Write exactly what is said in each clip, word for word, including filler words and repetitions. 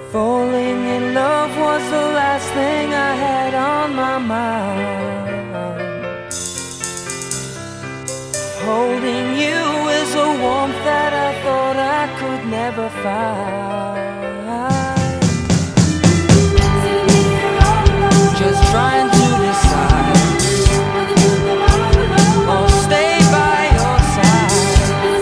Falling in love was the last thing I had on my mind. Holding you is a warmth that I thought I could never find. Just trying to decide or stay by your side.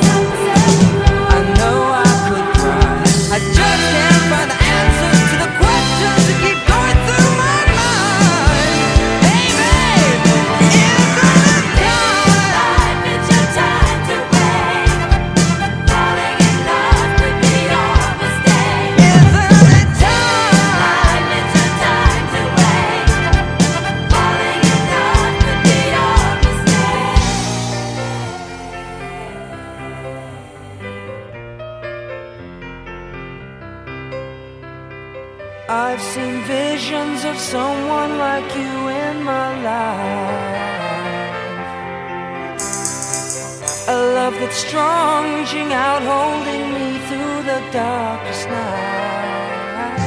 I know I could cry, I just can't find the answers to the questions that keep going through my mind. Hey babe, isn't it time? It's your time to wait. Falling in love could be your mistake. Isn't it time? It's your time to wait. Falling in love could be your mistake. I've seen visions of someone like you in my life. A love that's strong, reaching out, holding me through the darkest night.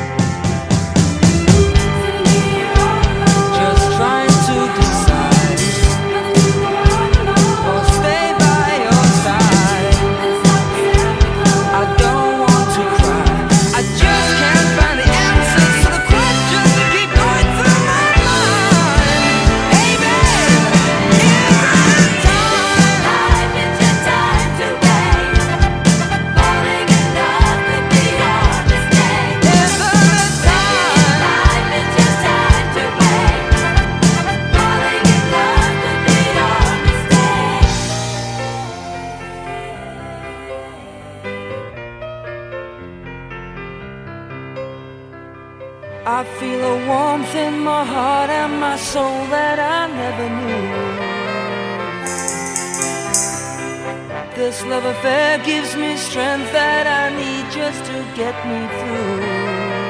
Just trying to decide or stay by your side. I don't want to cry, I just can't find the answers to the questions that keep going through my mind. Hey babe, isn't it time? It's your time to wait. Falling in love could be your mistake. Isn't it time? It's your time to wait. Falling in love could be your mistake. I feel a warmth in my heart and my soul that I never knew. This love affair gives me strength that I need just to get me through.